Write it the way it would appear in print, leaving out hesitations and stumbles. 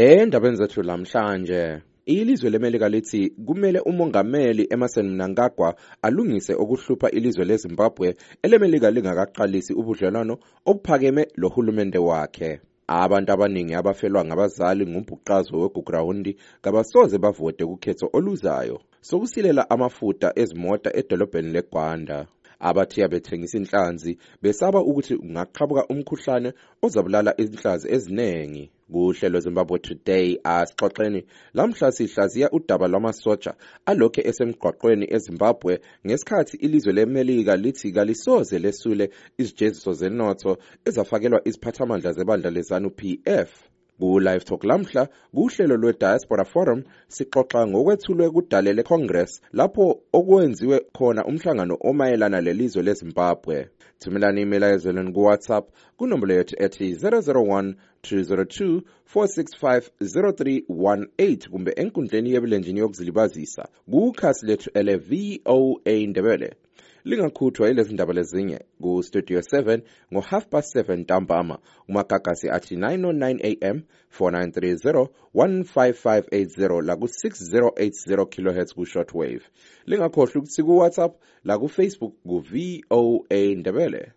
Endabeni zethu lamhlanje, ilizwe leMelika lithi kumele umongameli Emmerson Mnangagwa alungise okuhlupha ilizwe leZimbabwe eleMelika lingakaqalisi ubudlelwano obuphakeme lohulumende wakhe. Abantu abaningi abafelwa ngabazali ngumbhuqazo weGugurawundi kabasoze bavote kukhetho oluzayo sokusilela amafuta ezimota edolobheni leGwanda. Abathiya bethengisa inhlanzi besaba ukuthi ungaqhabuka umkhuhlane ozabulala inhlanzi eziningi. Kuhlelo Zimbabwe Today asixoxeni lamhla sihlaziya udaba lwamasotsha alokho esemgwaqweni eZimbabwe ngesikhathi ilizwe leMelika lithi kalisoze lesule izijeziso zenotho ezafakelwa iziphathamandla zebandla leZANU PF. Ku-Live Talk lamhla, kuhlelo lwe-Diaspora Forum, sixoxa ngokwethulwe kudale le-Congress lapho okwenziwe khona umhlangano omayelana lelizwe leZimbabwe. Thumelani email ezelweni ku-WhatsApp kunombolo yethu ethi 001-202-465-0318 kumbe enkundleni yebulenjini yokuzilibazisa kukhasi lethu ele-VOA Ndebele. Lingakhuthwa ilezi ndaba lezinye ku-Studio 7 ngo-7:30 ntambama umagagasi athi 9:09 am 4930-15580 la ku-6080 kHz ku-shortwave. Lingakhohlwa ukuthi ku-WhatsApp la ku-Facebook ku-VOA Ndebele.